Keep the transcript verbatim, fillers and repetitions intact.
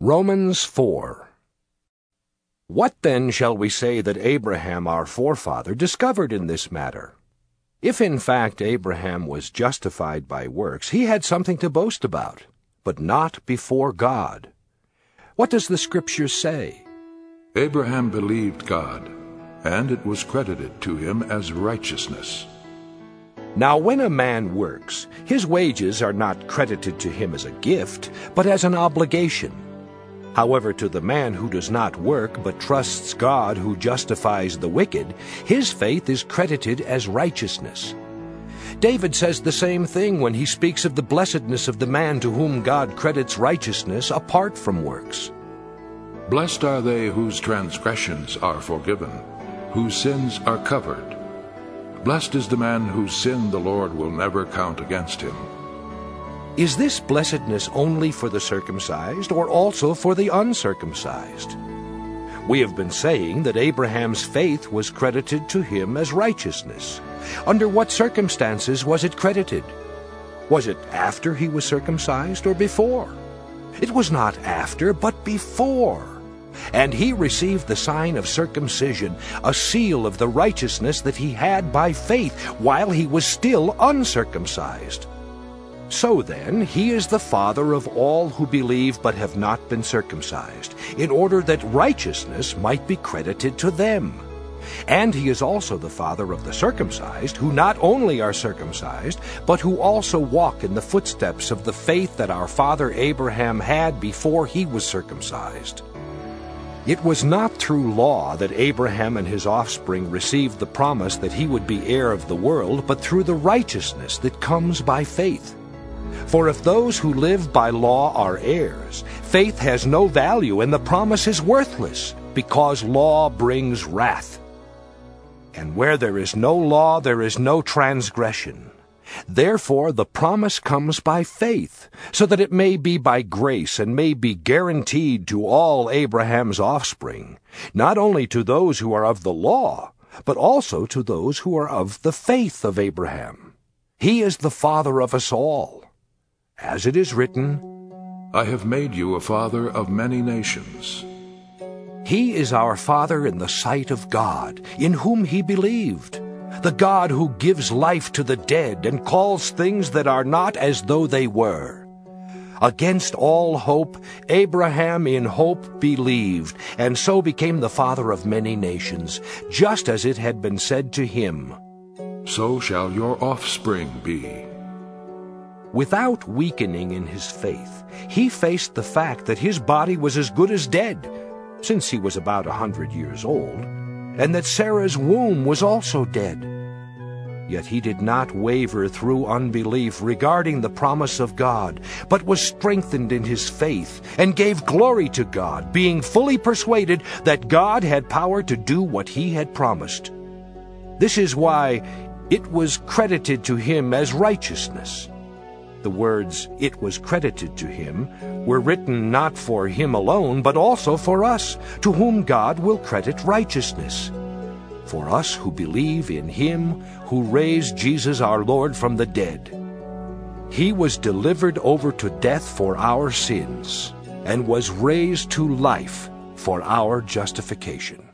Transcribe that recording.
Romans four. What then shall we say that Abraham our forefather discovered in this matter? If in fact Abraham was justified by works, he had something to boast about, but not before God. What does the Scripture say? Abraham believed God, and it was credited to him as righteousness. Now when a man works, his wages are not credited to him as a gift, but as an obligation. However, to the man who does not work but trusts God who justifies the wicked, his faith is credited as righteousness. David says the same thing when he speaks of the blessedness of the man to whom God credits righteousness apart from works. Blessed are they whose transgressions are forgiven, whose sins are covered. Blessed is the man whose sin the Lord will never count against him. Is this blessedness only for the circumcised, or also for the uncircumcised? We have been saying that Abraham's faith was credited to him as righteousness. Under what circumstances was it credited? Was it after he was circumcised or before? It was not after, but before. And he received the sign of circumcision, a seal of the righteousness that he had by faith, while he was still uncircumcised. So then, he is the father of all who believe but have not been circumcised, in order that righteousness might be credited to them. And he is also the father of the circumcised, who not only are circumcised, but who also walk in the footsteps of the faith that our father Abraham had before he was circumcised. It was not through law that Abraham and his offspring received the promise that he would be heir of the world, but through the righteousness that comes by faith. For if those who live by law are heirs, faith has no value and the promise is worthless, because law brings wrath. And where there is no law, there is no transgression. Therefore the promise comes by faith, so that it may be by grace and may be guaranteed to all Abraham's offspring, not only to those who are of the law, but also to those who are of the faith of Abraham. He is the father of us all. As it is written, I have made you a father of many nations. He is our Father in the sight of God, in whom he believed, the God who gives life to the dead and calls things that are not as though they were. Against all hope, Abraham in hope believed, and so became the father of many nations, just as it had been said to him, So shall your offspring be. Without weakening in his faith, he faced the fact that his body was as good as dead, since he was about a hundred years old, and that Sarah's womb was also dead. Yet he did not waver through unbelief regarding the promise of God, but was strengthened in his faith, and gave glory to God, being fully persuaded that God had power to do what he had promised. This is why it was credited to him as righteousness. The words, "it was credited to him," were written not for him alone, but also for us, to whom God will credit righteousness. For us who believe in him who raised Jesus our Lord from the dead. He was delivered over to death for our sins, and was raised to life for our justification.